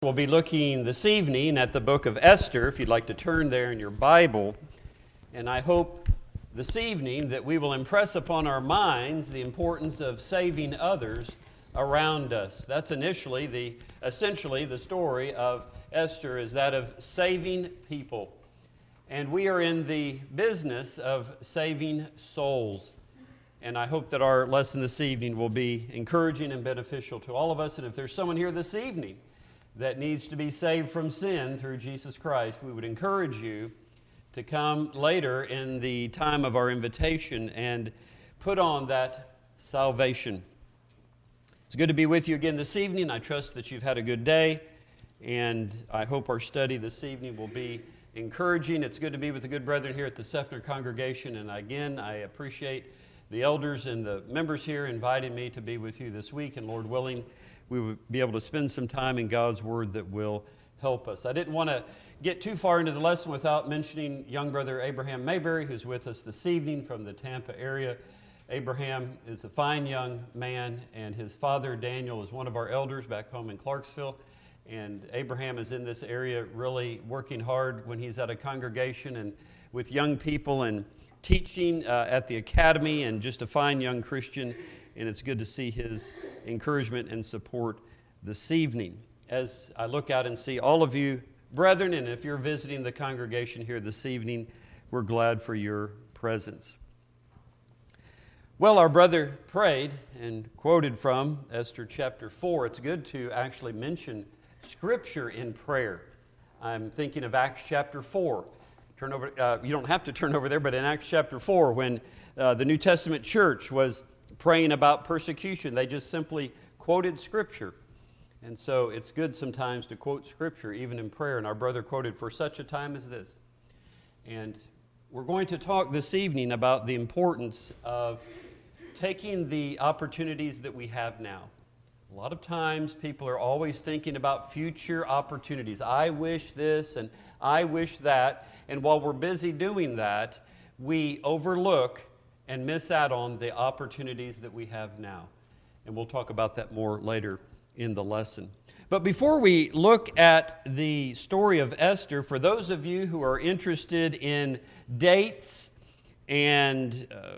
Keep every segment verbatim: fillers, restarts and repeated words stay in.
We'll be looking this evening at the book of Esther, if you'd like to turn there in your Bible. And I hope this evening that we will impress upon our minds the importance of saving others around us. That's initially the, essentially the story of Esther, is that of saving people. And we are in the business of saving souls. And I hope that our lesson this evening will be encouraging and beneficial to all of us. And if there's someone here this evening that needs to be saved from sin through Jesus Christ, we would encourage you to come later in the time of our invitation and put on that salvation. It's good to be with you again this evening. I trust that you've had a good day, and I hope our study this evening will be encouraging. It's good to be with the good brethren here at the Seffner congregation, and again, I appreciate the elders and the members here inviting me to be with you this week, and Lord willing, we would be able to spend some time in God's Word that will help us. I didn't want to get too far into the lesson without mentioning young brother Abraham Mayberry, who's with us this evening from the Tampa area. Abraham is a fine young man, and his father, Daniel, is one of our elders back home in Clarksville. And Abraham is in this area really working hard when he's at a congregation and with young people and teaching uh, at the academy, and just a fine young Christian. And it's good to see his encouragement and support this evening. As I look out and see all of you brethren, and if you're visiting the congregation here this evening, we're glad for your presence. Well, our brother prayed and quoted from Esther chapter four. It's good to actually mention Scripture in prayer. I'm thinking of Acts chapter four. Turn over. Uh, you don't have to turn over there, but in Acts chapter four, when uh, the New Testament church was praying about persecution, they just simply quoted Scripture. And so it's good sometimes to quote Scripture, even in prayer. And our brother quoted, "For such a time as this." And we're going to talk this evening about the importance of taking the opportunities that we have now. A lot of times people are always thinking about future opportunities. I wish this and I wish that. And while we're busy doing that, we overlook and miss out on the opportunities that we have now. And we'll talk about that more later in the lesson. But before we look at the story of Esther, for those of you who are interested in dates and uh,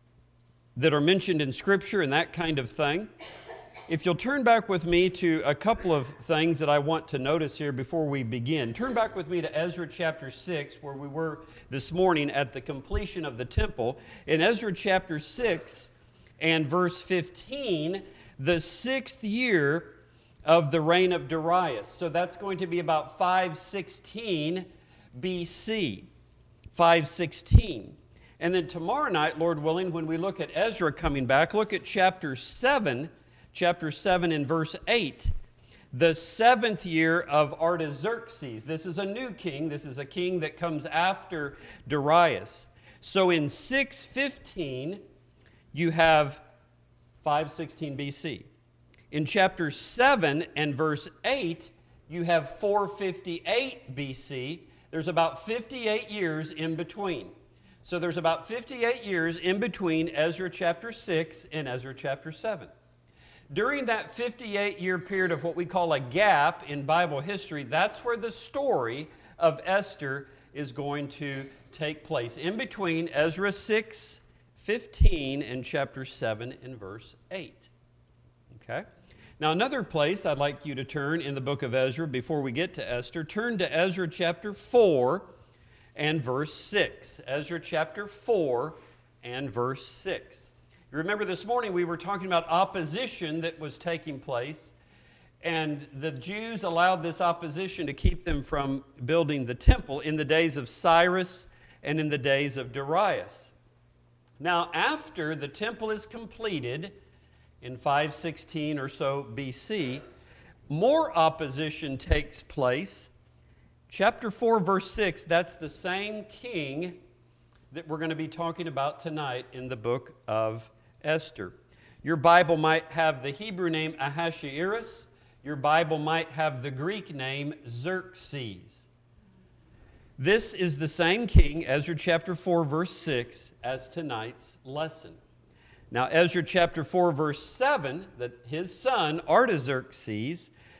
that are mentioned in Scripture and that kind of thing, if you'll turn back with me to a couple of things that I want to notice here before we begin. Turn back with me to Ezra chapter six, where we were this morning at the completion of the temple. In Ezra chapter six and verse fifteen, the sixth year of the reign of Darius. So that's going to be about five sixteen B C. five sixteen. And then tomorrow night, Lord willing, when we look at Ezra coming back, look at chapter seven, chapter seven and verse eight. The seventh year of Artaxerxes. This is a new king. This is a king that comes after Darius. So in six fifteen, you have five sixteen B C. In chapter seven and verse eight, you have four fifty-eight B C. There's about fifty-eight years in between. So there's about fifty-eight years in between Ezra chapter six and Ezra chapter seven. During that fifty-eight year period of what we call a gap in Bible history, that's where the story of Esther is going to take place, in between Ezra six fifteen and chapter seven and verse eight. Okay? Now, another place I'd like you to turn in the book of Ezra before we get to Esther, turn to Ezra chapter four and verse six. Ezra chapter four and verse six. You remember this morning we were talking about opposition that was taking place, and the Jews allowed this opposition to keep them from building the temple in the days of Cyrus and in the days of Darius. Now, after the temple is completed in five sixteen or so B C, more opposition takes place. Chapter four, verse six, that's the same king that we're going to be talking about tonight in the book of Esther. Your Bible might have the Hebrew name Ahasuerus. Your Bible might have the Greek name Xerxes. This is the same king, Ezra chapter four, verse six, as tonight's lesson. Now, Ezra chapter four, verse seven, that his son, Artaxerxes,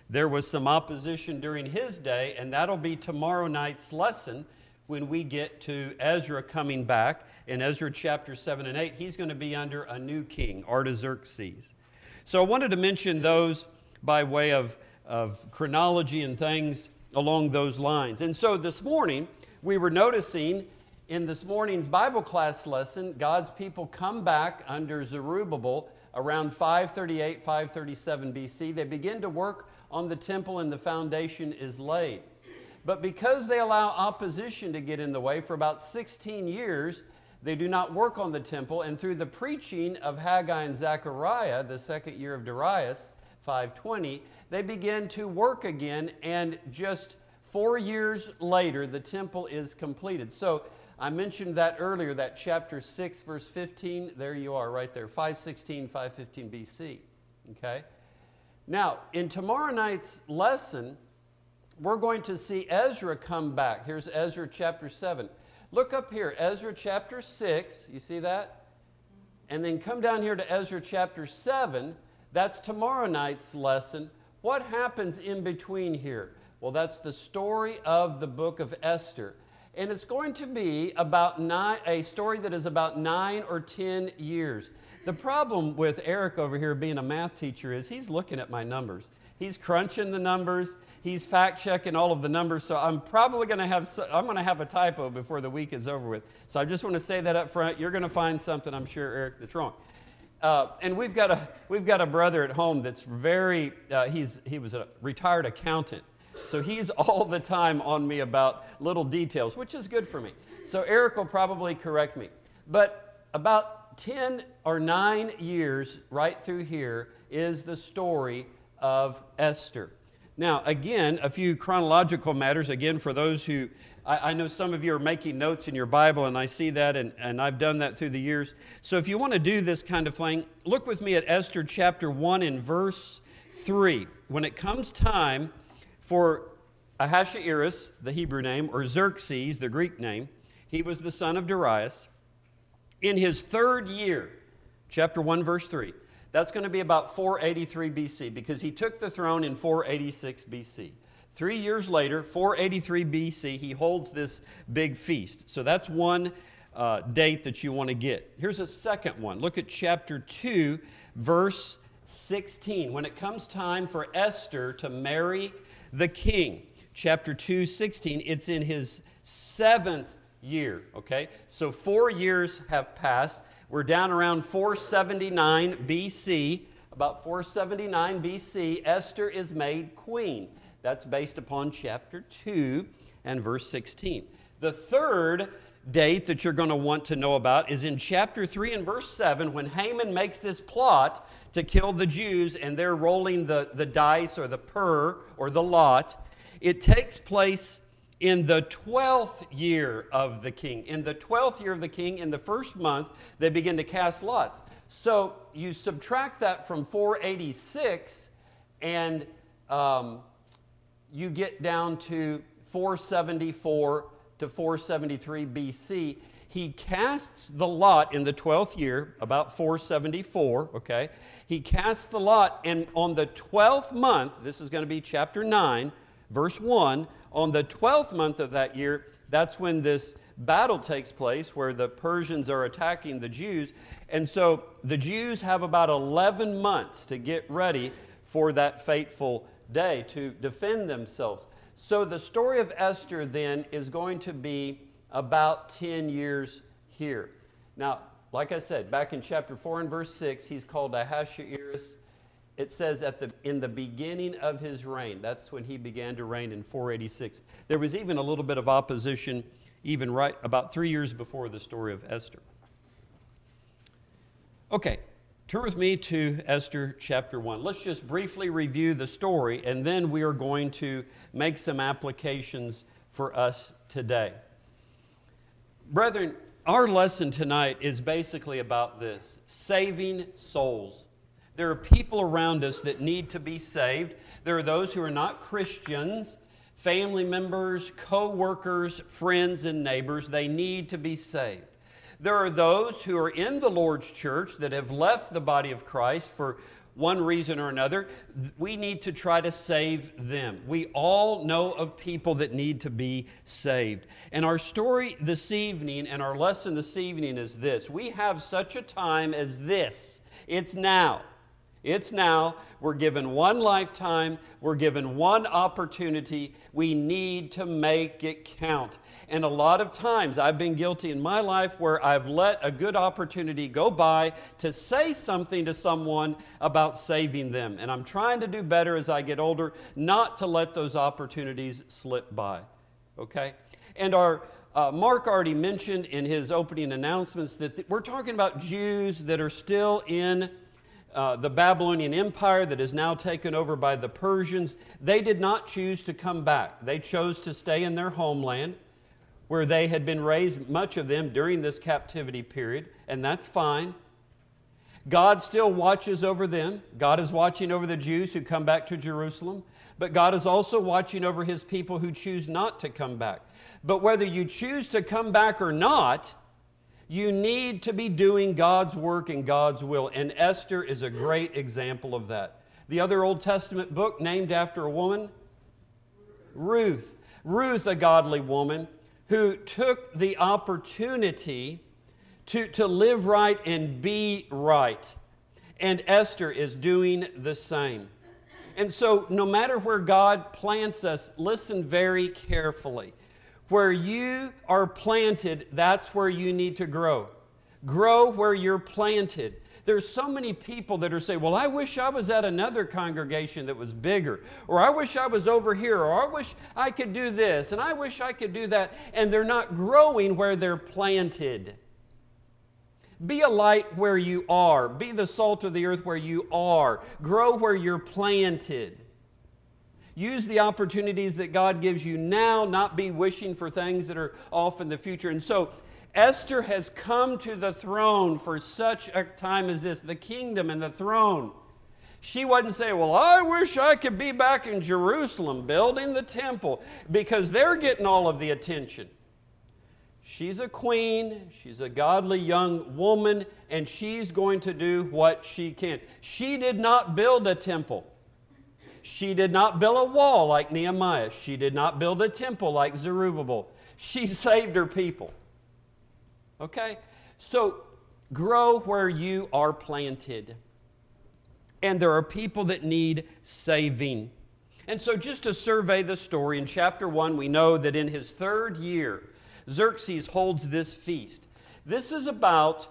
There was some opposition during his day, and that'll be tomorrow night's lesson when we get to Ezra coming back. In Ezra chapter seven and eight, he's going to be under a new king, Artaxerxes. So I wanted to mention those by way of, of chronology and things along those lines. And so this morning, we were noticing in this morning's Bible class lesson, God's people come back under Zerubbabel around five thirty-eight, five thirty-seven B C. They begin to work on the temple and the foundation is laid. But because they allow opposition to get in the way for about sixteen years, they do not work on the temple, and through the preaching of Haggai and Zechariah, the second year of Darius, five twenty, they begin to work again, and just four years later, the temple is completed. So I mentioned that earlier, that chapter six, verse fifteen, there you are right there, five sixteen, five fifteen B C, okay? Now, in tomorrow night's lesson, we're going to see Ezra come back. Here's Ezra chapter seven. Look up here, Ezra chapter six, you see that? And then come down here to Ezra chapter seven. That's tomorrow night's lesson. What happens in between here? Well, that's the story of the book of Esther. And it's going to be about nine, a story that is about nine or ten years. The problem with Eric over here being a math teacher is he's looking at my numbers. He's crunching the numbers. He's fact-checking all of the numbers, so I'm probably going to have I'm going to have a typo before the week is over with. So I just want to say that up front. You're going to find something, I'm sure, Eric, that's wrong. Uh, and we've got a we've got a brother at home that's very uh, he's he was a retired accountant, so he's all the time on me about little details, which is good for me. So Eric will probably correct me, but about ten or nine years right through here is the story of Esther. Now, again, a few chronological matters. Again, for those who, I, I know some of you are making notes in your Bible, and I see that, and, and I've done that through the years. So if you want to do this kind of thing, look with me at Esther chapter one and verse three. When it comes time for Ahasuerus, the Hebrew name, or Xerxes, the Greek name, he was the son of Darius, in his third year, chapter one, verse three, that's going to be about four eighty-three B C, because he took the throne in four eighty-six B C. Three years later, four eighty-three B C, he holds this big feast. So that's one uh, date that you want to get. Here's a second one. Look at chapter two, verse sixteen. When it comes time for Esther to marry the king, chapter two, sixteen, it's in his seventh year, okay? So four years have passed. We're down around four seventy-nine B C. About four seventy-nine B C, Esther is made queen. That's based upon chapter two and verse sixteen. The third date that you're going to want to know about is in chapter three and verse seven, when Haman makes this plot to kill the Jews, and they're rolling the, the dice or the pur or the lot. It takes place in the twelfth year of the king. In the twelfth year of the king, in the first month, they begin to cast lots. So you subtract that from four eighty-six, and um, you get down to four seventy-four to four seventy-three B C. He casts the lot in the twelfth year, about four seventy-four, okay? He casts the lot, and on the twelfth month, this is going to be chapter nine, verse one, on the twelfth month of that year, that's when this battle takes place where the Persians are attacking the Jews. And so the Jews have about eleven months to get ready for that fateful day to defend themselves. So the story of Esther then is going to be about ten years here. Now, like I said, back in chapter four and verse six, he's called Ahasuerus. It says at the in the beginning of his reign. That's when he began to reign in four eighty-six. There was even a little bit of opposition even right about three years before the story of Esther. Okay, turn with me to Esther chapter one. Let's just briefly review the story, and then we are going to make some applications for us today. Brethren, our lesson tonight is basically about this: saving souls. There are people around us that need to be saved. There are those who are not Christians, family members, co-workers, friends, and neighbors. They need to be saved. There are those who are in the Lord's church that have left the body of Christ for one reason or another, we need to try to save them. We all know of people that need to be saved. And our story this evening and our lesson this evening is this. We have such a time as this. It's now. It's now. We're given one lifetime. We're given one opportunity. We need to make it count. And a lot of times I've been guilty in my life where I've let a good opportunity go by to say something to someone about saving them. And I'm trying to do better as I get older, not to let those opportunities slip by. Okay? And our uh, Mark already mentioned in his opening announcements that th- we're talking about Jews that are still in Uh, the Babylonian Empire that is now taken over by the Persians. They did not choose to come back. They chose to stay in their homeland where they had been raised, much of them, during this captivity period, and that's fine. God still watches over them. God is watching over the Jews who come back to Jerusalem, but God is also watching over His people who choose not to come back. But whether you choose to come back or not, you need to be doing God's work and God's will. And Esther is a great example of that. The other Old Testament book named after a woman? Ruth. Ruth, a godly woman who took the opportunity to, to live right and be right. And Esther is doing the same. And so no matter where God plants us, listen very carefully. Where you are planted, that's where you need to grow. Grow where you're planted. There's so many people that are saying, well, I wish I was at another congregation that was bigger. Or I wish I was over here. Or I wish I could do this. And I wish I could do that. And they're not growing where they're planted. Be a light where you are. Be the salt of the earth where you are. Grow where you're planted. Use the opportunities that God gives you now, not be wishing for things that are off in the future. And so Esther has come to the throne for such a time as this, the kingdom and the throne. She wasn't saying, well, I wish I could be back in Jerusalem building the temple, because they're getting all of the attention. She's a queen, she's a godly young woman, and she's going to do what she can. She did not build a temple. She did not build a wall like Nehemiah. She did not build a temple like Zerubbabel. She saved her people. Okay? So grow where you are planted. And there are people that need saving. And so just to survey the story, in chapter one, we know that in his third year, Xerxes holds this feast. This is about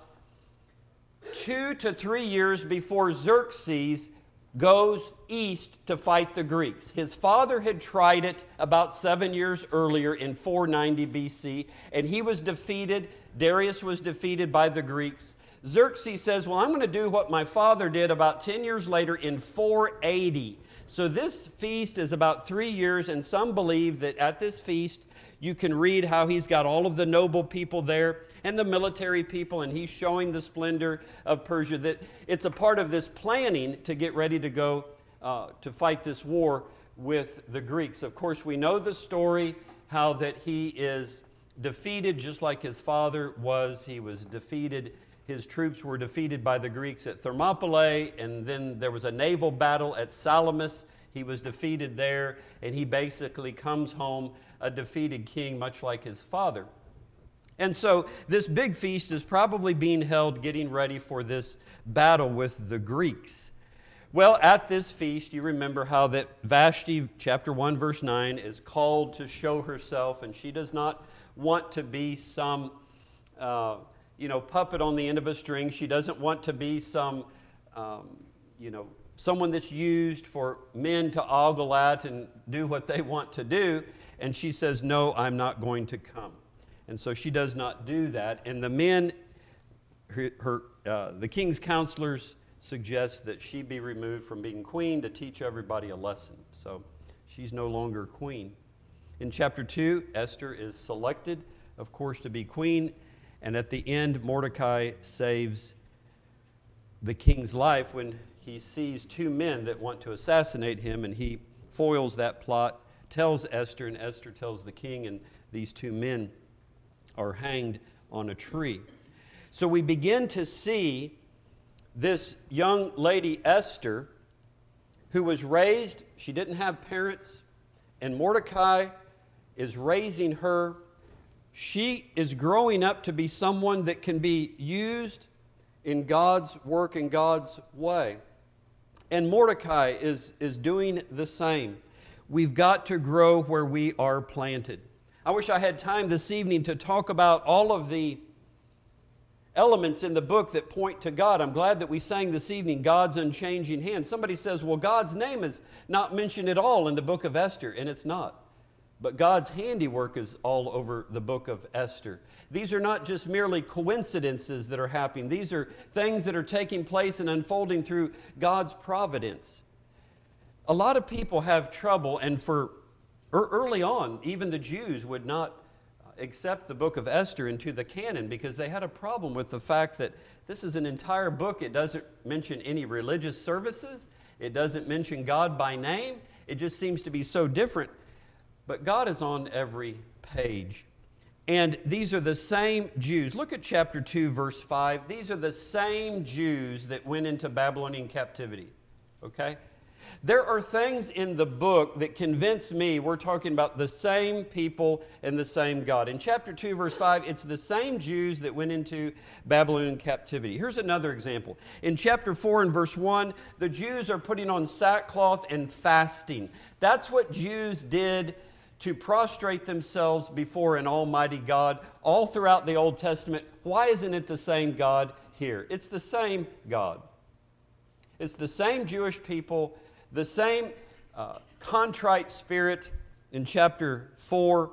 two to three years before Xerxes goes east to fight the Greeks. His father had tried it about seven years earlier in four ninety B C, and he was defeated. Darius was defeated by the Greeks. Xerxes says, well, I'm going to do what my father did about ten years later in four eighty. So this feast is about three years, and some believe that at this feast you can read how he's got all of the noble people there and the military people, and he's showing the splendor of Persia, that it's a part of this planning to get ready to go uh, to fight this war with the Greeks. Of course, we know the story, how that he is defeated just like his father was. He was defeated. His troops were defeated by the Greeks at Thermopylae, and then there was a naval battle at Salamis. He was defeated there, and he basically comes home a defeated king, much like his father. And so this big feast is probably being held getting ready for this battle with the Greeks. Well, at this feast, you remember how that Vashti, chapter one, verse nine, is called to show herself, and she does not want to be some, uh, you know, puppet on the end of a string. She doesn't want to be some, um, you know, someone that's used for men to ogle at and do what they want to do. And she says, no, I'm not going to come. And so she does not do that. And the men, her, her uh, the king's counselors suggest that she be removed from being queen to teach everybody a lesson. So she's no longer queen. In chapter two, Esther is selected, of course, to be queen. And at the end, Mordecai saves the king's life when he sees two men that want to assassinate him, and he foils that plot, tells Esther, and Esther tells the king, and these two men are hanged on a tree. So we begin to see this young lady, Esther, who was raised, she didn't have parents, and Mordecai is raising her. She is growing up to be someone that can be used in God's work in God's way. And Mordecai is, is doing the same. We've got to grow where we are planted. I wish I had time this evening to talk about all of the elements in the book that point to God. I'm glad that we sang this evening, God's unchanging hand. Somebody says, well, God's name is not mentioned at all in the book of Esther, and it's not. But God's handiwork is all over the book of Esther. These are not just merely coincidences that are happening. These are things that are taking place and unfolding through God's providence. A lot of people have trouble, and for early on, even the Jews would not accept the book of Esther into the canon because they had a problem with the fact that this is an entire book. It doesn't mention any religious services. It doesn't mention God by name. It just seems to be so different. But God is on every page. And these are the same Jews. Look at chapter two, verse five. These are the same Jews that went into Babylonian captivity. Okay? There are things in the book that convince me we're talking about the same people and the same God. In chapter two, verse five, it's the same Jews that went into Babylonian captivity. Here's another example. In chapter four and verse one, the Jews are putting on sackcloth and fasting. That's what Jews did to prostrate themselves before an almighty God all throughout the Old Testament. Why isn't it the same God here? It's the same God. It's the same Jewish people, the same uh, contrite spirit in chapter four.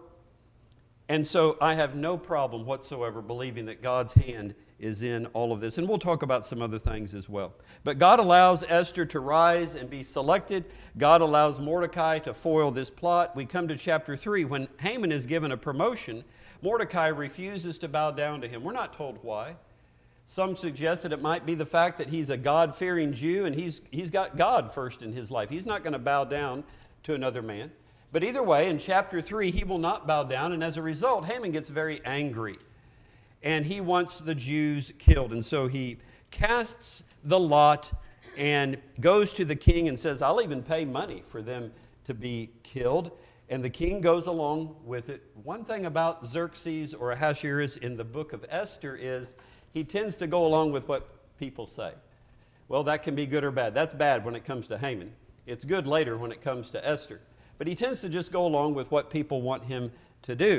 And so I have no problem whatsoever believing that God's hand is in all of this. And we'll talk about some other things as well. But God allows Esther to rise and be selected. God allows Mordecai to foil this plot. We come to chapter three. When Haman is given a promotion, Mordecai refuses to bow down to him. We're not told why. Some suggest that it might be the fact that he's a God-fearing Jew and he's, he's got God first in his life. He's not going to bow down to another man. But either way, in chapter three, he will not bow down. And as a result, Haman gets very angry. And he wants the Jews killed. And so he casts the lot and goes to the king and says, I'll even pay money for them to be killed. And the king goes along with it. One thing about Xerxes or Ahasuerus in the book of Esther is he tends to go along with what people say. Well, that can be good or bad. That's bad when it comes to Haman. It's good later when it comes to Esther. But he tends to just go along with what people want him to do.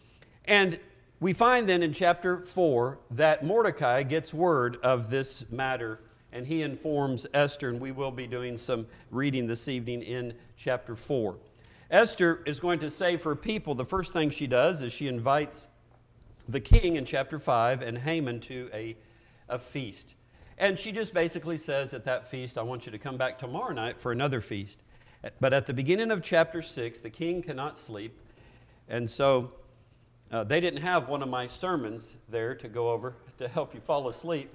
And we find then in chapter four that Mordecai gets word of this matter and he informs Esther, and we will be doing some reading this evening in chapter four. Esther is going to save her people. The first thing she does is she invites the king in chapter five and Haman to a, a feast. And she just basically says at that feast, I want you to come back tomorrow night for another feast. But at the beginning of chapter six, the king cannot sleep. And so uh, they didn't have one of my sermons there to go over to help you fall asleep.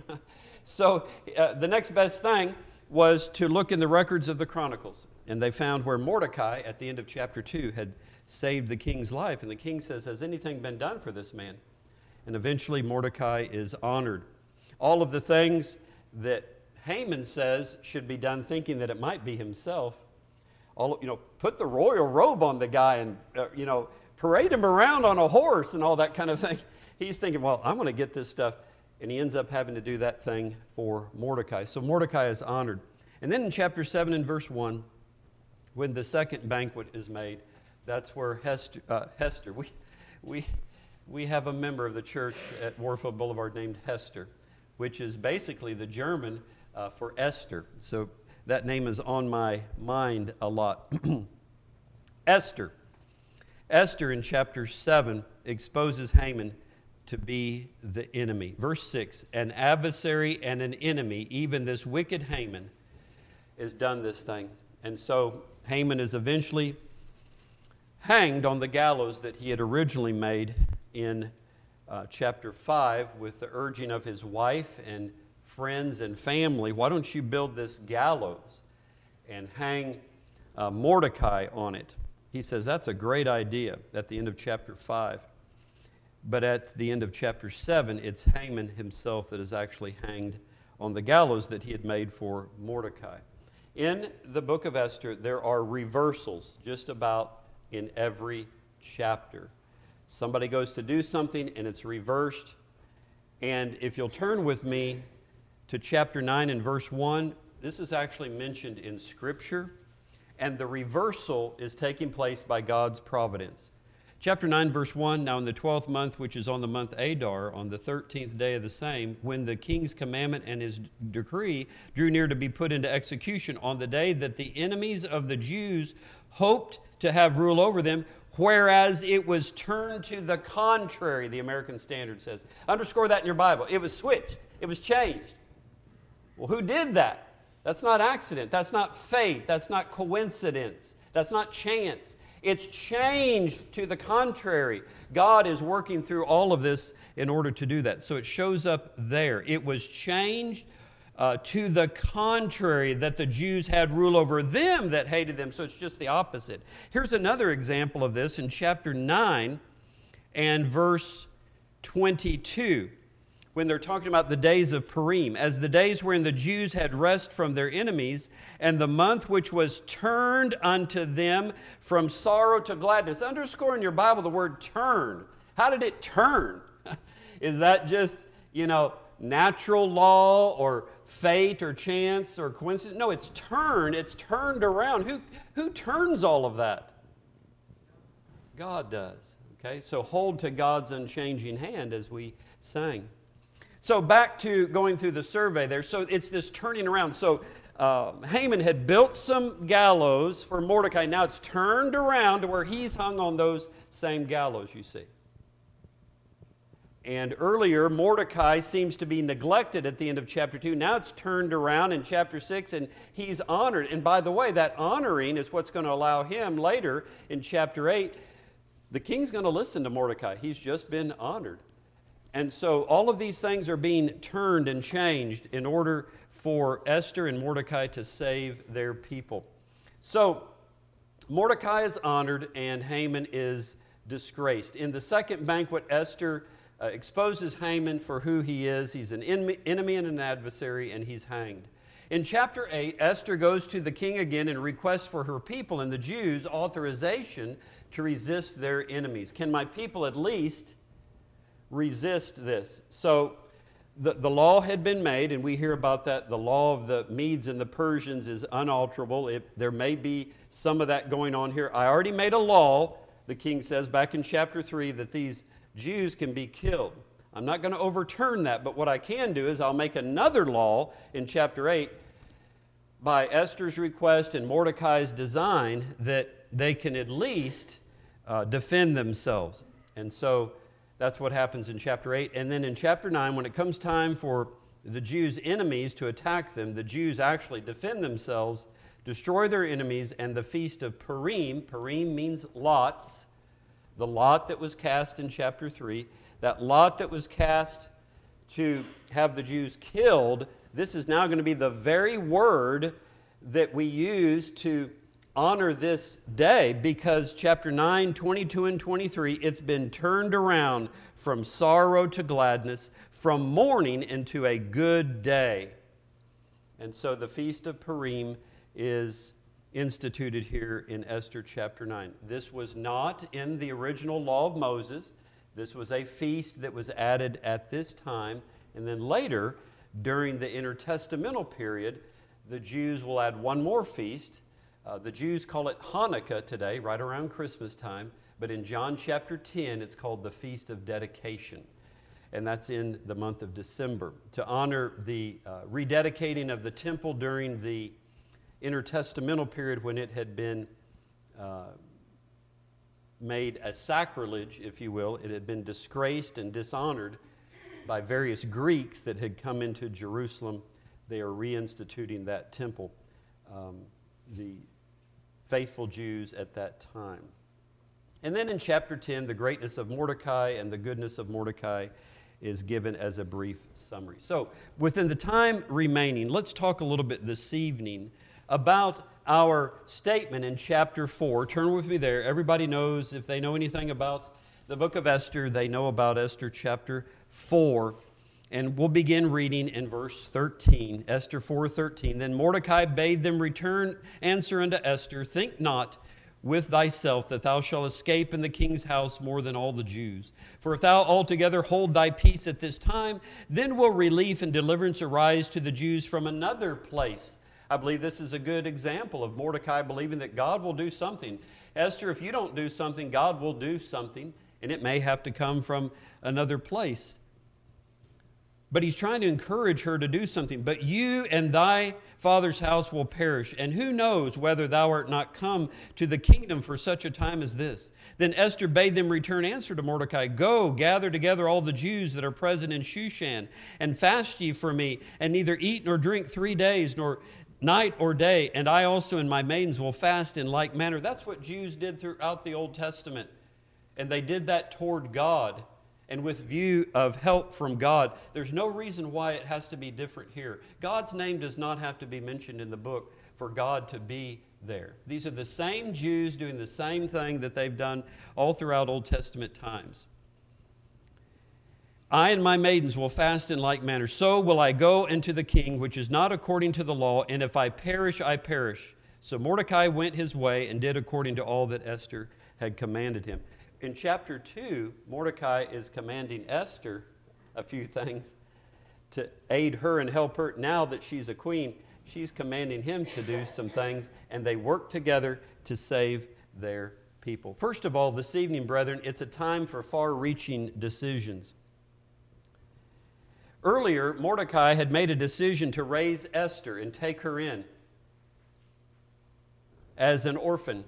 so uh, the next best thing was to look in the records of the Chronicles. And they found where Mordecai, at the end of chapter two, had saved the king's life. And the king says, has anything been done for this man? And eventually Mordecai is honored. All of the things that Haman says should be done, thinking that it might be himself, all you know, put the royal robe on the guy and, uh, you know, parade him around on a horse and all that kind of thing. He's thinking, well, I'm going to get this stuff. And he ends up having to do that thing for Mordecai. So Mordecai is honored. And then in chapter seven and verse one, when the second banquet is made, that's where Hester, uh, Hester we, we, we have a member of the church at Warfield Boulevard named Hester, which is basically the German uh, for Esther. So that name is on my mind a lot. Esther. Esther in chapter seven exposes Haman to be the enemy. Verse six, an adversary and an enemy, even this wicked Haman, has done this thing. And so Haman is eventually hanged on the gallows that he had originally made in uh, chapter five with the urging of his wife and friends and family. Why don't you build this gallows and hang uh, Mordecai on it? He says that's a great idea at the end of chapter five. But at the end of chapter seven, it's Haman himself that is actually hanged on the gallows that he had made for Mordecai. In the book of Esther, there are reversals just about in every chapter. Somebody goes to do something and it's reversed. And if you'll turn with me to chapter nine and verse one, this is actually mentioned in Scripture, and the reversal is taking place by God's providence. Chapter nine, verse one, now in the twelfth month, which is on the month Adar, on the thirteenth day of the same, when the king's commandment and his decree drew near to be put into execution, on the day that the enemies of the Jews hoped to have rule over them, whereas it was turned to the contrary, the American Standard says. Underscore that in your Bible. It was switched. It was changed. Well, who did that? That's not accident. That's not fate. That's not coincidence. That's not chance. It's changed to the contrary. God is working through all of this in order to do that. So it shows up there. It was changed uh, to the contrary, that the Jews had rule over them that hated them. So it's just the opposite. Here's another example of this in chapter nine and verse twenty-two. When they're talking about the days of Purim, as the days wherein the Jews had rest from their enemies, and the month which was turned unto them from sorrow to gladness. Underscore in your Bible the word turn. How did it turn? Is that just, you know, natural law or fate or chance or coincidence? No, it's turned. It's turned around. Who, who turns all of that? God does. Okay, so hold to God's unchanging hand as we sang. So back to going through the survey there. So it's this turning around. So uh, Haman had built some gallows for Mordecai. Now it's turned around to where he's hung on those same gallows, you see. And earlier, Mordecai seems to be neglected at the end of chapter two. Now it's turned around in chapter six, and he's honored. And by the way, that honoring is what's going to allow him later in chapter eight. The king's going to listen to Mordecai. He's just been honored. And so all of these things are being turned and changed in order for Esther and Mordecai to save their people. So Mordecai is honored and Haman is disgraced. In the second banquet, Esther uh, exposes Haman for who he is. He's an enemy, enemy and an adversary, and he's hanged. In chapter eight, Esther goes to the king again and requests for her people and the Jews authorization to resist their enemies. Can my people at least resist this? So the, the law had been made, and we hear about that. The law of the Medes and the Persians is unalterable. It, there may be some of that going on here. I already made a law, the king says back in chapter three, that these Jews can be killed. I'm not going to overturn that, but what I can do is I'll make another law in chapter eight by Esther's request and Mordecai's design that they can at least uh, defend themselves. And so that's what happens in chapter eight. And then in chapter nine, when it comes time for the Jews' enemies to attack them, the Jews actually defend themselves, destroy their enemies, and the feast of Purim, Purim means lots, the lot that was cast in chapter three, that lot that was cast to have the Jews killed, this is now going to be the very word that we use to honor this day, because chapter nine, twenty-two and twenty-three, it's been turned around from sorrow to gladness, from mourning into a good day. And so the Feast of Purim is instituted here in Esther chapter nine. This was not in the original law of Moses. This was a feast that was added at this time. And then later, during the intertestamental period, the Jews will add one more feast. Uh, the Jews call it Hanukkah today, right around Christmas time. But in John chapter ten, it's called the Feast of Dedication. And that's in the month of December, to honor the uh, rededicating of the temple during the intertestamental period when it had been uh, made a sacrilege, if you will. It had been disgraced and dishonored by various Greeks that had come into Jerusalem. They are reinstituting that temple, um, the faithful Jews at that time. And then in chapter ten, the greatness of Mordecai and the goodness of Mordecai is given as a brief summary. So within the time remaining, let's talk a little bit this evening about our statement in chapter four. Turn with me there. Everybody knows, if they know anything about the book of Esther, they know about Esther chapter four. And we'll begin reading in verse thirteen, Esther four thirteen. Then Mordecai bade them return answer unto Esther, think not with thyself that thou shalt escape in the king's house more than all the Jews. For if thou altogether hold thy peace at this time, then will relief and deliverance arise to the Jews from another place. I believe this is a good example of Mordecai believing that God will do something. Esther, if you don't do something, God will do something, and it may have to come from another place. But he's trying to encourage her to do something. But you and thy father's house will perish, and who knows whether thou art not come to the kingdom for such a time as this. Then Esther bade them return answer to Mordecai, Go, gather together all the Jews that are present in Shushan, and fast ye for me, and neither eat nor drink three days, nor night or day, and I also and my maidens will fast in like manner. That's what Jews did throughout the Old Testament, and they did that toward God. And with view of help from God. There's no reason why it has to be different here. God's name does not have to be mentioned in the book for God to be there. These are the same Jews doing the same thing that they've done all throughout Old Testament times. I and my maidens will fast in like manner. So will I go into the king, which is not according to the law, and if I perish, I perish. So Mordecai went his way and did according to all that Esther had commanded him. In chapter two, Mordecai is commanding Esther a few things to aid her and help her. Now that she's a queen, she's commanding him to do some things, and they work together to save their people. First of all, this evening, brethren, it's a time for far-reaching decisions. Earlier, Mordecai had made a decision to raise Esther and take her in as an orphan.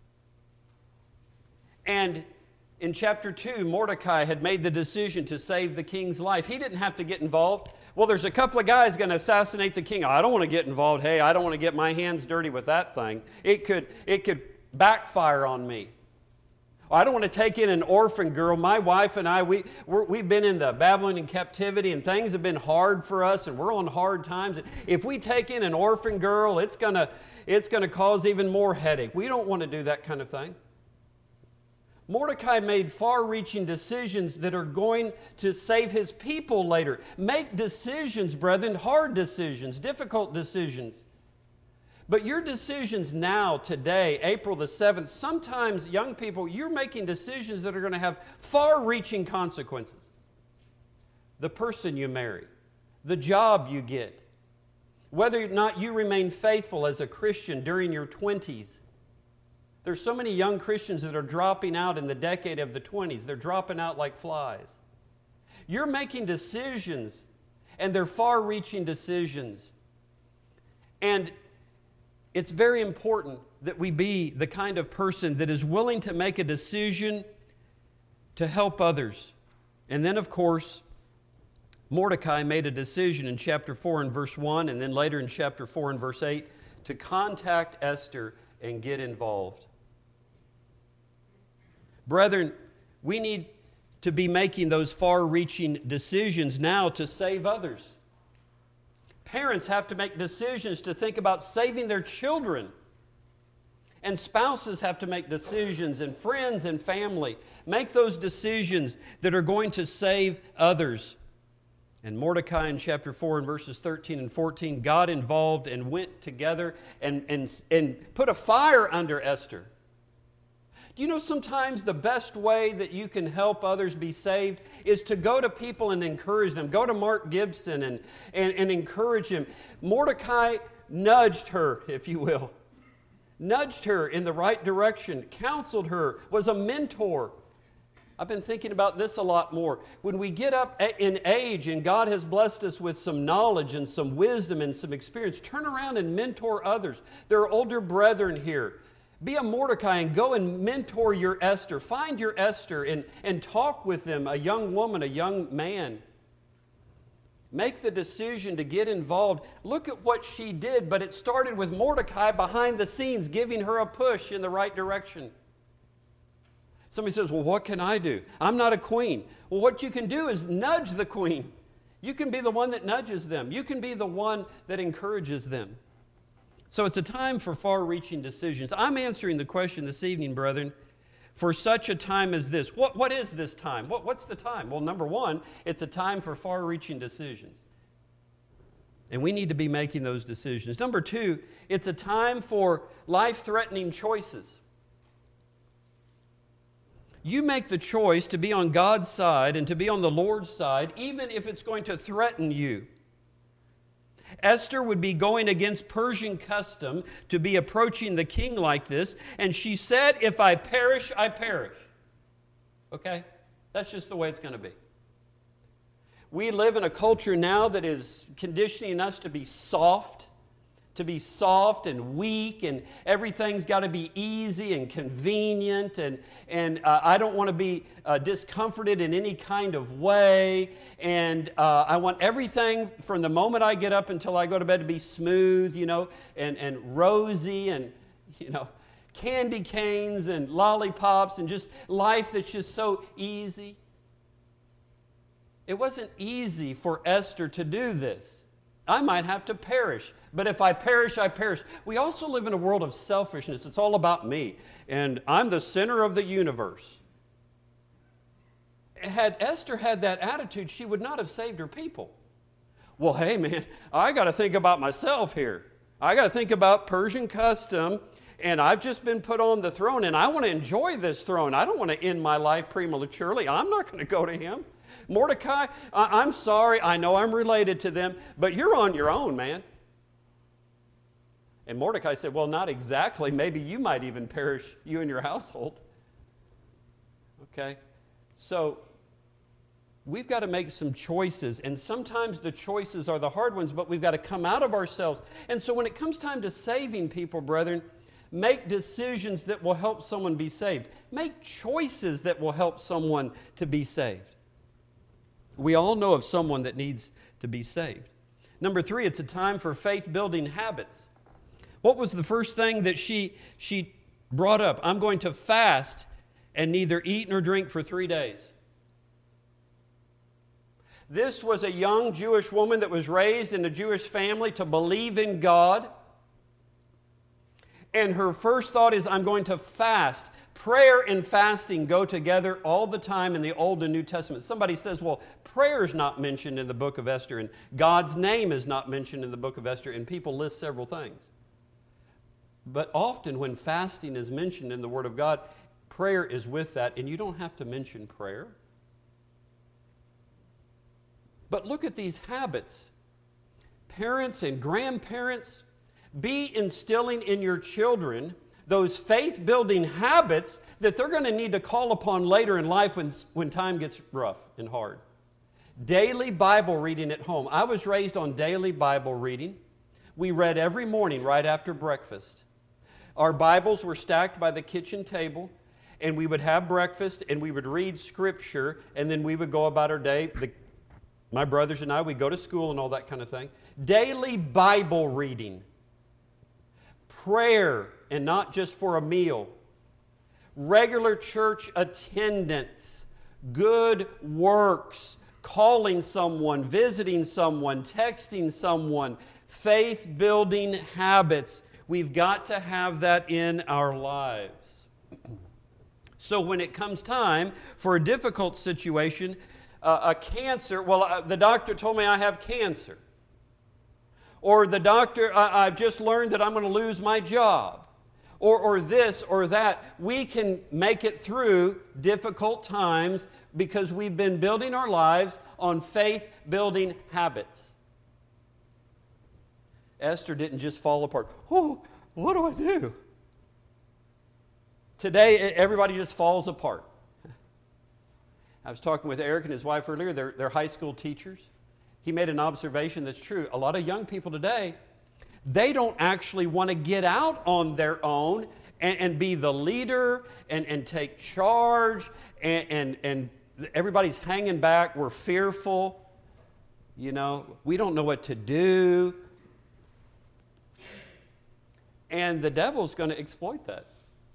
And in chapter two, Mordecai had made the decision to save the king's life. He didn't have to get involved. Well, there's a couple of guys going to assassinate the king. I don't want to get involved. Hey, I don't want to get my hands dirty with that thing. It could, it could backfire on me. I don't want to take in an orphan girl. My wife and I, we, we're, we've been in the Babylonian captivity, and things have been hard for us, and we're on hard times. If we take in an orphan girl, it's going to, it's going to cause even more headache. We don't want to do that kind of thing. Mordecai made far-reaching decisions that are going to save his people later. Make decisions, brethren, hard decisions, difficult decisions. But your decisions now, today, April the seventh, sometimes, young people, you're making decisions that are going to have far-reaching consequences. The person you marry, the job you get, whether or not you remain faithful as a Christian during your twenties. There's so many young Christians that are dropping out in the decade of the twenties. They're dropping out like flies. You're making decisions, and they're far-reaching decisions. And it's very important that we be the kind of person that is willing to make a decision to help others. And then, of course, Mordecai made a decision in chapter four and verse one, and then later in chapter four and verse eight, to contact Esther and get involved. Brethren, we need to be making those far-reaching decisions now to save others. Parents have to make decisions to think about saving their children. And spouses have to make decisions, and friends and family. Make those decisions that are going to save others. And Mordecai in chapter four and verses thirteen and fourteen, got involved and went together and, and, and put a fire under Esther. Do you know sometimes the best way that you can help others be saved is to go to people and encourage them. Go to Mark Gibson and, and, and encourage him. Mordecai nudged her, if you will. Nudged her in the right direction, counseled her, was a mentor. I've been thinking about this a lot more. When we get up in age and God has blessed us with some knowledge and some wisdom and some experience, turn around and mentor others. There are older brethren here. Be a Mordecai and go and mentor your Esther. Find your Esther and, and talk with them, a young woman, a young man. Make the decision to get involved. Look at what she did, but it started with Mordecai behind the scenes, giving her a push in the right direction. Somebody says, well, what can I do? I'm not a queen. Well, what you can do is nudge the queen. You can be the one that nudges them. You can be the one that encourages them. So it's a time for far-reaching decisions. I'm answering the question this evening, brethren, for such a time as this. What, what is this time? What, what's the time? Well, number one, it's a time for far-reaching decisions. And we need to be making those decisions. Number two, it's a time for life-threatening choices. You make the choice to be on God's side and to be on the Lord's side, even if it's going to threaten you. Esther would be going against Persian custom to be approaching the king like this, and she said, if I perish, I perish. Okay? That's just the way it's going to be. We live in a culture now that is conditioning us to be soft, to be soft and weak, and everything's got to be easy and convenient, and, and uh, I don't want to be uh, discomforted in any kind of way, and uh, I want everything from the moment I get up until I go to bed to be smooth, you know, and, and rosy, and, you know, candy canes and lollipops, and just life that's just so easy. It wasn't easy for Esther to do this. I might have to perish, but if I perish, I perish. We also live in a world of selfishness. It's all about me, and I'm the center of the universe. Had Esther had that attitude, she would not have saved her people. Well, hey, man, I got to think about myself here. I got to think about Persian custom, and I've just been put on the throne, and I want to enjoy this throne. I don't want to end my life prematurely. I'm not going to go to him. Mordecai, I- I'm sorry, I know I'm related to them, but you're on your own, man. And Mordecai said, well, not exactly. Maybe you might even perish, you and your household. Okay? So, we've got to make some choices, and sometimes the choices are the hard ones, but we've got to come out of ourselves. And so when it comes time to saving people, brethren, make decisions that will help someone be saved. Make choices that will help someone to be saved. We all know of someone that needs to be saved. Number three, it's a time for faith-building habits. What was the first thing that she, she brought up? I'm going to fast and neither eat nor drink for three days. This was a young Jewish woman that was raised in a Jewish family to believe in God. And her first thought is, I'm going to fast. Prayer and fasting go together all the time in the Old and New Testament. Somebody says, well, prayer is not mentioned in the book of Esther, and God's name is not mentioned in the book of Esther, and people list several things. But often when fasting is mentioned in the Word of God, prayer is with that, and you don't have to mention prayer. But look at these habits. Parents and grandparents, be instilling in your children those faith-building habits that they're going to need to call upon later in life when, when time gets rough and hard. Daily Bible reading at home. I was raised on daily Bible reading. We read every morning right after breakfast. Our Bibles were stacked by the kitchen table, and we would have breakfast, and we would read Scripture, and then we would go about our day. The, my brothers and I, we'd go to school and all that kind of thing. Daily Bible reading. Prayer, and not just for a meal. Regular church attendance. Good works. Calling someone, visiting someone, texting someone. Faith-building habits. We've got to have that in our lives. So when it comes time for a difficult situation, uh, a cancer, well, uh, the doctor told me I have cancer. Or the doctor, I, I've just learned that I'm going to lose my job. Or, or this or that. We can make it through difficult times because we've been building our lives on faith-building habits. Esther didn't just fall apart. Oh, what do I do? Today, everybody just falls apart. I was talking with Eric and his wife earlier. They're, they're high school teachers. He made an observation that's true. A lot of young people today, they don't actually want to get out on their own and, and be the leader and, and take charge, and, and, and everybody's hanging back. We're fearful. You know, we don't know what to do. And the devil's going to exploit that.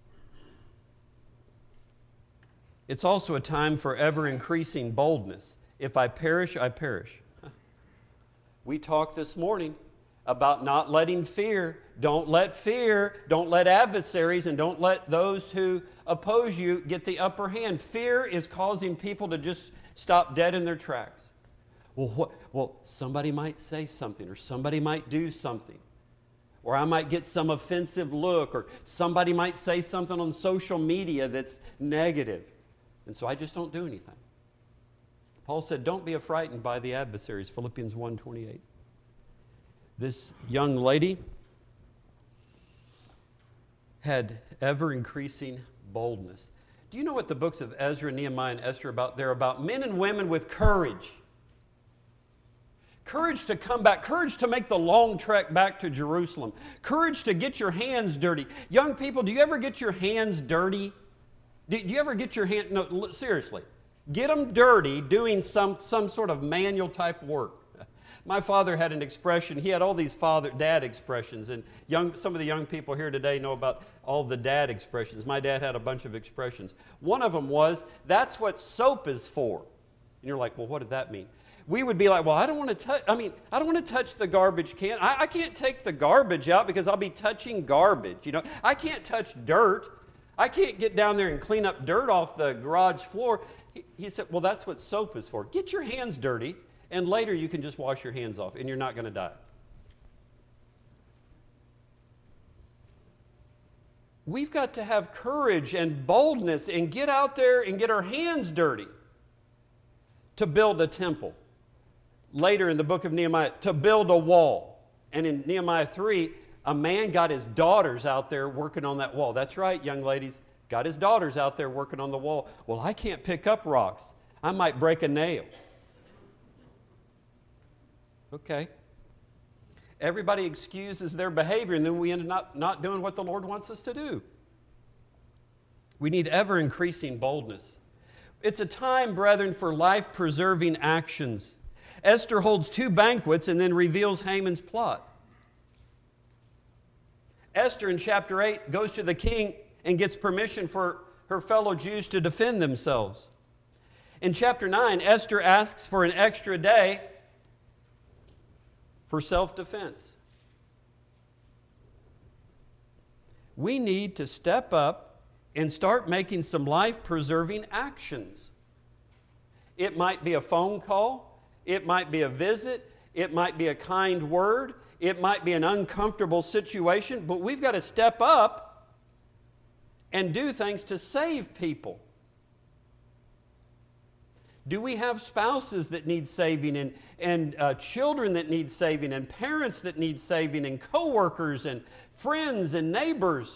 It's also a time for ever-increasing boldness. If I perish, I perish. We talked this morning about not letting fear, don't let fear, don't let adversaries, and don't let those who oppose you get the upper hand. Fear is causing people to just stop dead in their tracks. Well, what, well, somebody might say something, or somebody might do something, or I might get some offensive look, or somebody might say something on social media that's negative, and so I just don't do anything. Paul said, don't be frightened by the adversaries, Philippians one twenty-eight. This young lady had ever-increasing boldness. Do you know what the books of Ezra, Nehemiah, and Esther are about? They're about men and women with courage. Courage to come back. Courage to make the long trek back to Jerusalem. Courage to get your hands dirty. Young people, do you ever get your hands dirty? Do you ever get your hand... No, seriously. Get them dirty doing some, some sort of manual type work. My father had an expression. He had all these father dad expressions, and young some of the young people here today know about all the dad expressions. My dad had a bunch of expressions. One of them was, that's what soap is for. And you're like, well, what did that mean? We would be like, well, I don't want to touch, I mean, I don't want to touch the garbage can. I, I can't take the garbage out because I'll be touching garbage. You know, I can't touch dirt. I can't get down there and clean up dirt off the garage floor. He, he said, well, that's what soap is for. Get your hands dirty. And later you can just wash your hands off and you're not going to die. We've got to have courage and boldness and get out there and get our hands dirty to build a temple. Later in the book of Nehemiah, to build a wall. And in Nehemiah three, a man got his daughters out there working on that wall. That's right, young ladies. Got his daughters out there working on the wall. Well, I can't pick up rocks. I might break a nail. Okay. Everybody excuses their behavior, and then we end up not, not doing what the Lord wants us to do. We need ever-increasing boldness. It's a time, brethren, for life-preserving actions. Esther holds two banquets and then reveals Haman's plot. Esther in chapter eight goes to the king and gets permission for her fellow Jews to defend themselves. In chapter nine, Esther asks for an extra day for self-defense. We need to step up and start making some life-preserving actions. It might be a phone call. It might be a visit. It might be a kind word. It might be an uncomfortable situation. But we've got to step up and do things to save people. Do we have spouses that need saving, and, and uh, children that need saving, and parents that need saving, and coworkers and friends and neighbors?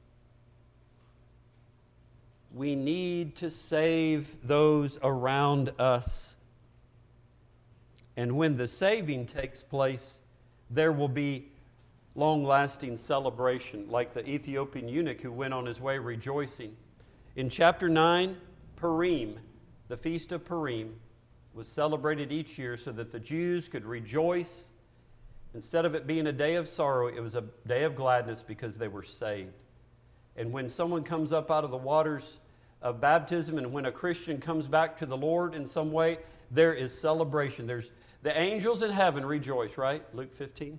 We need to save those around us. And when the saving takes place, there will be long-lasting celebration, like the Ethiopian eunuch who went on his way rejoicing. In chapter nine, Purim, the Feast of Purim, was celebrated each year so that the Jews could rejoice. Instead of it being a day of sorrow, it was a day of gladness because they were saved. And when someone comes up out of the waters of baptism, and when a Christian comes back to the Lord in some way, there is celebration. There's the angels in heaven rejoice, right? Luke fifteen.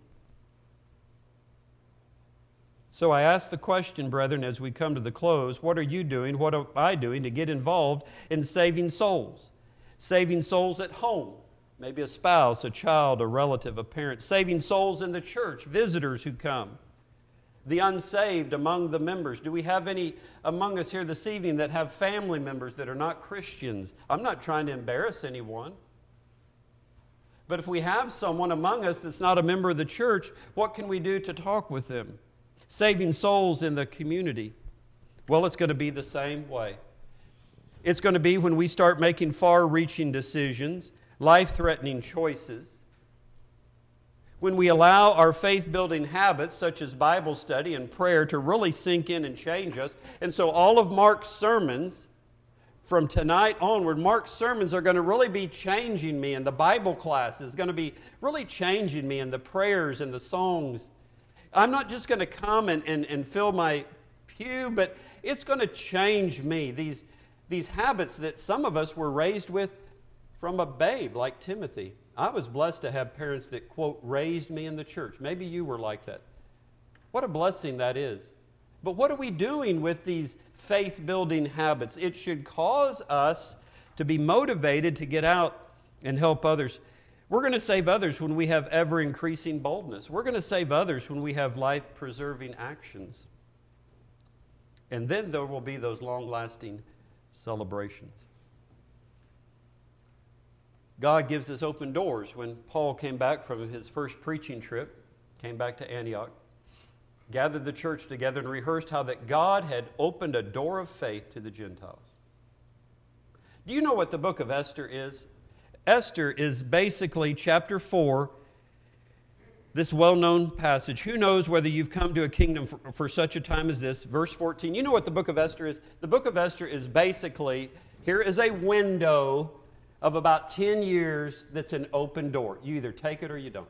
So I ask the question, brethren, as we come to the close, what are you doing, what am I doing to get involved in saving souls? Saving souls at home, maybe a spouse, a child, a relative, a parent. Saving souls in the church, visitors who come. The unsaved among the members. Do we have any among us here this evening that have family members that are not Christians? I'm not trying to embarrass anyone. But if we have someone among us that's not a member of the church, what can we do to talk with them? Saving souls in the community. Well, it's going to be the same way. It's going to be when we start making far-reaching decisions, life-threatening choices. When we allow our faith-building habits, such as Bible study and prayer, to really sink in and change us. And so all of Mark's sermons, from tonight onward, Mark's sermons are going to really be changing me, and the Bible class is going to be really changing me, and the prayers and the songs. I'm not just going to come and, and, and fill my pew, but it's going to change me. These, these habits that some of us were raised with from a babe like Timothy. I was blessed to have parents that, quote, raised me in the church. Maybe you were like that. What a blessing that is. But what are we doing with these faith-building habits? It should cause us to be motivated to get out and help others. We're going to save others when we have ever-increasing boldness. We're going to save others when we have life-preserving actions. And then there will be those long-lasting celebrations. God gives us open doors. When Paul came back from his first preaching trip, came back to Antioch, gathered the church together and rehearsed how that God had opened a door of faith to the Gentiles. Do you know what the book of Esther is? Esther is basically chapter four, this well-known passage. Who knows whether you've come to a kingdom for, for such a time as this? Verse fourteen. You know what the book of Esther is? The book of Esther is basically, here is a window of about ten years that's an open door. You either take it or you don't.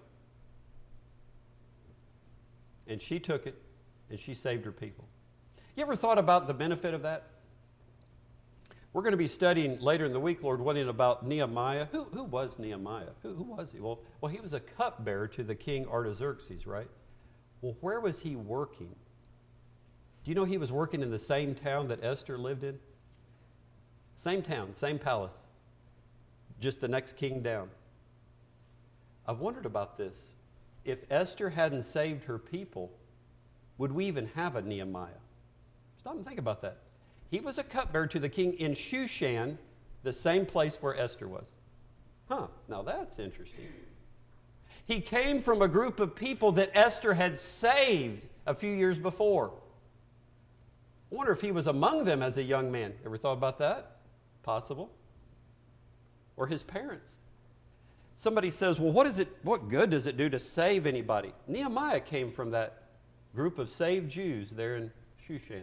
And she took it, and she saved her people. You ever thought about the benefit of that? We're going to be studying later in the week, Lord willing, about Nehemiah. Who, who was Nehemiah? Who, who was he? Well, well, he was a cupbearer to the king Artaxerxes, right? Well, where was he working? Do you know he was working in the same town that Esther lived in? Same town, same palace, just the next king down. I've wondered about this. If Esther hadn't saved her people, would we even have a Nehemiah? Stop and think about that. He was a cupbearer to the king in Shushan, the same place where Esther was. Huh, now that's interesting. He came from a group of people that Esther had saved a few years before. I wonder if he was among them as a young man. Ever thought about that? Possible. Or his parents. Somebody says, well, what is it, what good does it do to save anybody? Nehemiah came from that group of saved Jews there in Shushan.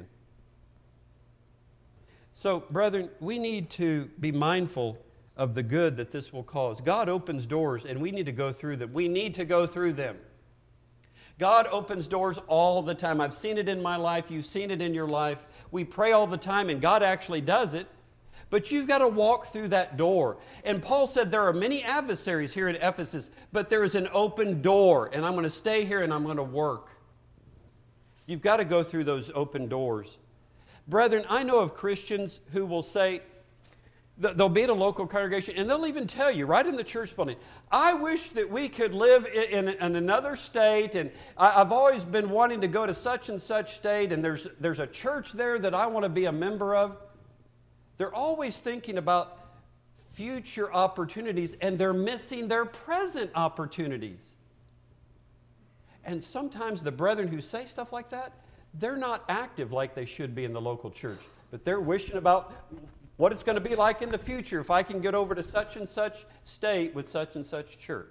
So, brethren, we need to be mindful of the good that this will cause. God opens doors, and we need to go through them. We need to go through them. God opens doors all the time. I've seen it in my life. You've seen it in your life. We pray all the time, and God actually does it. But you've got to walk through that door. And Paul said there are many adversaries here at Ephesus, but there is an open door, and I'm going to stay here and I'm going to work. You've got to go through those open doors. Brethren, I know of Christians who will say, they'll be at a local congregation, and they'll even tell you right in the church building, I wish that we could live in, in, in another state, and I, I've always been wanting to go to such and such state, and there's, there's a church there that I want to be a member of. They're always thinking about future opportunities, and they're missing their present opportunities. And sometimes the brethren who say stuff like that, they're not active like they should be in the local church, but they're wishing about what it's going to be like in the future if I can get over to such and such state with such and such church.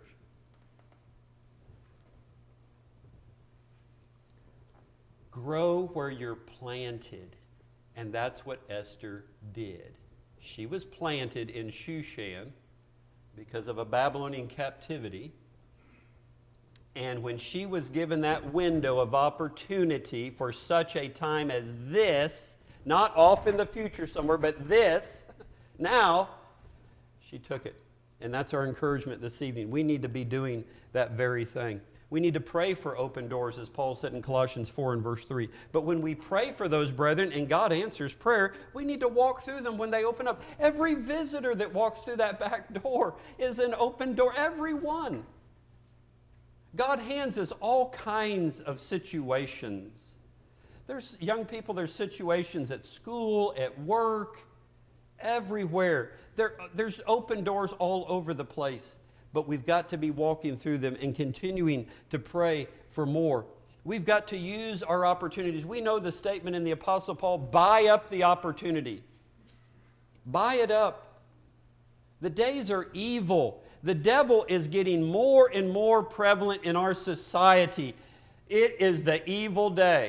Grow where you're planted. And that's what Esther did. She was planted in Shushan because of a Babylonian captivity. And when she was given that window of opportunity for such a time as this, not off in the future somewhere, but this, now, she took it. And that's our encouragement this evening. We need to be doing that very thing. We need to pray for open doors, as Paul said in Colossians four and verse three. But when we pray for those brethren and God answers prayer, we need to walk through them when they open up. Every visitor that walks through that back door is an open door. Every one. God hands us all kinds of situations. There's young people, there's situations at school, at work, everywhere. There, there's open doors all over the place. But we've got to be walking through them and continuing to pray for more. We've got to use our opportunities. We know the statement in the Apostle Paul, buy up the opportunity. Buy it up. The days are evil. The devil is getting more and more prevalent in our society. It is the evil day.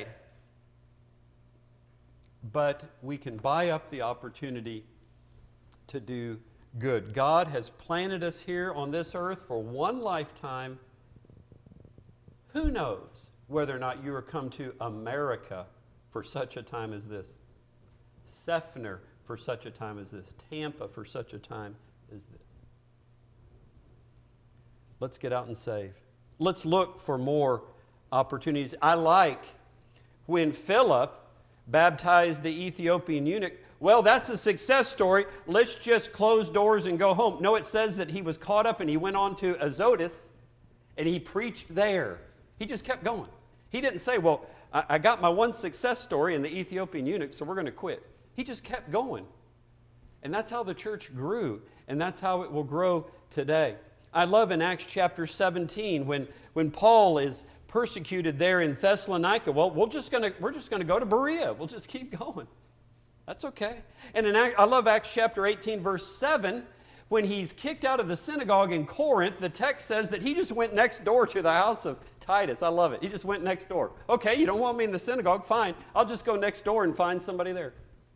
But we can buy up the opportunity to do good. God has planted us here on this earth for one lifetime. Who knows whether or not you are come to America for such a time as this? Seffner for such a time as this? Tampa for such a time as this? Let's get out and save. Let's look for more opportunities. I like when Philip baptized the Ethiopian eunuch. Well, that's a success story. Let's just close doors and go home. No, it says that he was caught up and he went on to Azotus and he preached there. He just kept going. He didn't say, well, I, I got my one success story in the Ethiopian eunuch, so we're going to quit. He just kept going. And that's how the church grew, and that's how it will grow today. I love in Acts chapter seventeen when, when Paul is persecuted there in Thessalonica. Well, we're just going to we're just going to go to Berea. We'll just keep going. That's okay. And in, I love Acts chapter eighteen, verse seven. When he's kicked out of the synagogue in Corinth, the text says that he just went next door to the house of Titus. I love it. He just went next door. Okay, you don't want me in the synagogue? Fine. I'll just go next door and find somebody there.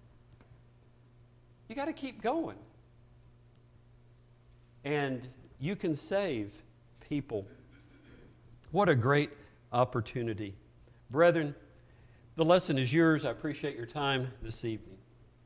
You got to keep going. And you can save people. What a great opportunity. Brethren, the lesson is yours. I appreciate your time this evening.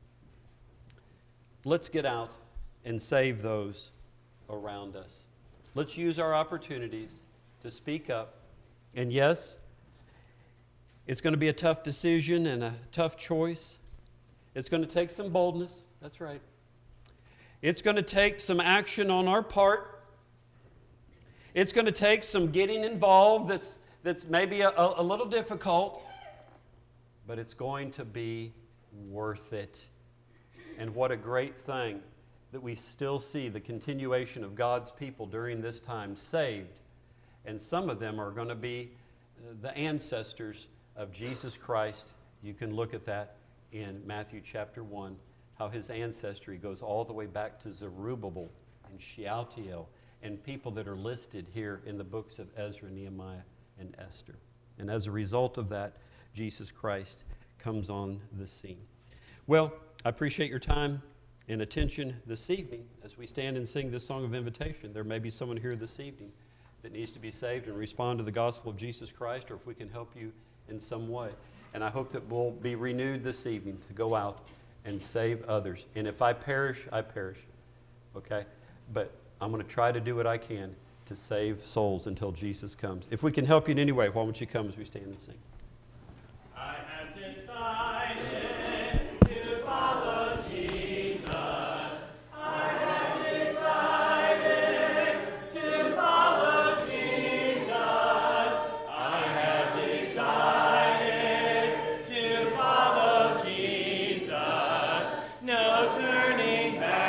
Let's get out and save those around us. Let's use our opportunities to speak up. And yes, it's going to be a tough decision and a tough choice. It's going to take some boldness. That's right. It's going to take some action on our part. It's going to take some getting involved that's, that's maybe a, a little difficult, but it's going to be worth it. And what a great thing that we still see the continuation of God's people during this time saved. And some of them are going to be the ancestors of Jesus Christ. You can look at that in Matthew chapter one, how his ancestry goes all the way back to Zerubbabel and Shealtiel and people that are listed here in the books of Ezra, Nehemiah, and Esther. And as a result of that, Jesus Christ comes on the scene. Well, I appreciate your time and attention this evening as we stand and sing this song of invitation. There may be someone here this evening that needs to be saved and respond to the gospel of Jesus Christ, or if we can help you in some way. And I hope that we'll be renewed this evening to go out and save others. And if I perish, I perish. Okay? But I'm going to try to do what I can to save souls until Jesus comes. If we can help you in any way, why won't you come as we stand and sing? I have decided to follow Jesus. I have decided to follow Jesus. I have decided to follow Jesus. No turning back.